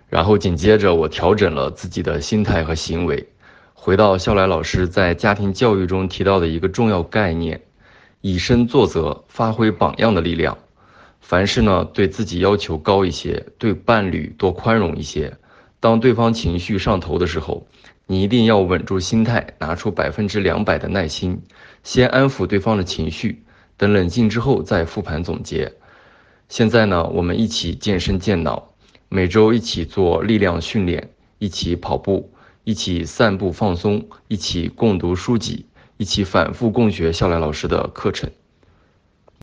然后紧接着我调整了自己的心态和行为，回到肖来老师在家庭教育中提到的一个重要概念：以身作则，发挥榜样的力量。凡事呢，对自己要求高一些，对伴侣多宽容一些。当对方情绪上头的时候，你一定要稳住心态，拿出200%的耐心，先安抚对方的情绪，等冷静之后再复盘总结。现在呢，我们一起健身健脑，每周一起做力量训练，一起跑步，一起散步放松，一起共读书籍，一起反复共学肖来老师的课程。